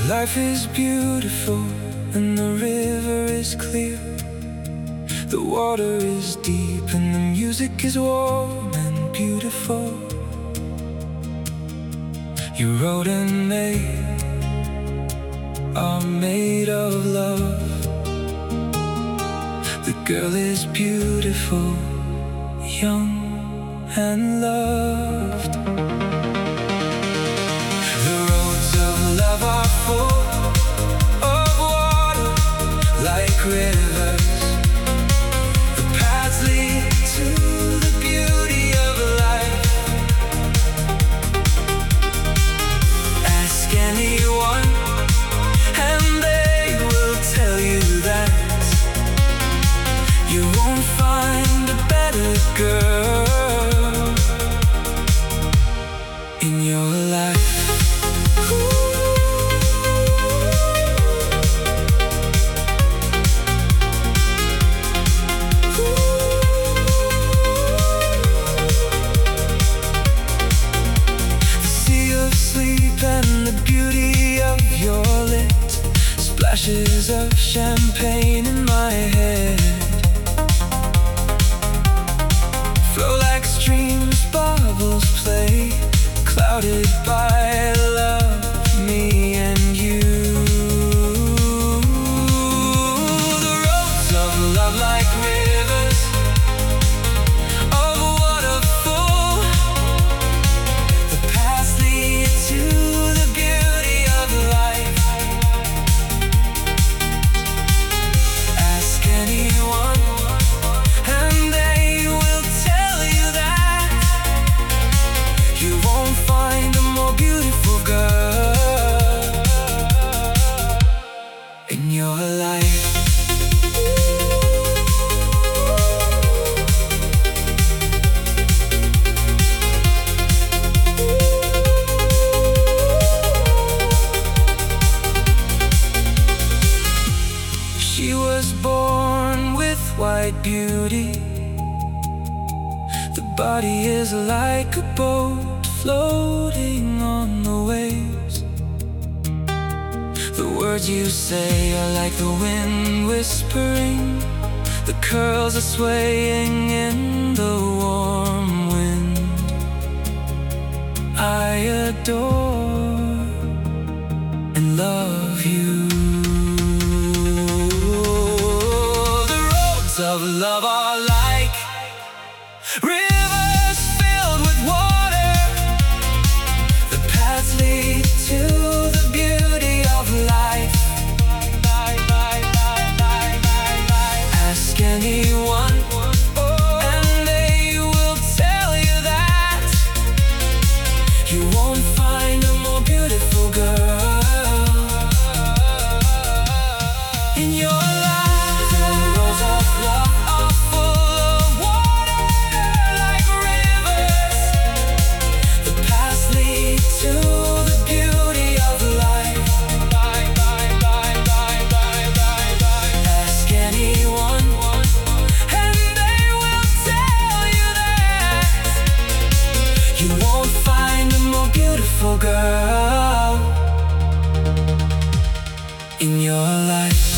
Life is beautiful and the river is clear. The water is deep and the music is warm and beautiful. Your road and me are made of love. The girl is beautiful, young and loved. The roads of love are full of water like rivers. The paths lead to the beauty of life. Ask anyone and they will tell you that you won't find a better girl in your life. The sea of sleep and the beauty of your lips, splashes of champagne in my head, flow like streams, bubbles play, clouded by love, me and you. The roads of love like rivers of water full. The paths lead to the beauty of life. Ask anyone and they will tell you that you won't find a more beautiful girl in your life. She was born with white beauty. The body is like a boat floating on the waves. The words you say are like the wind whispering. The curls are swaying in the warm wind. I adore and love you. The roads of love are like rivers filled with water. The paths lead to the beauty of life. Ask anyone and they will tell you that you won't find a more beautiful girl in your life. The roads of love are full of water like rivers. The paths lead to the beauty of life. Ask anyone and they will tell you that you won't find a more beautiful girl in your life.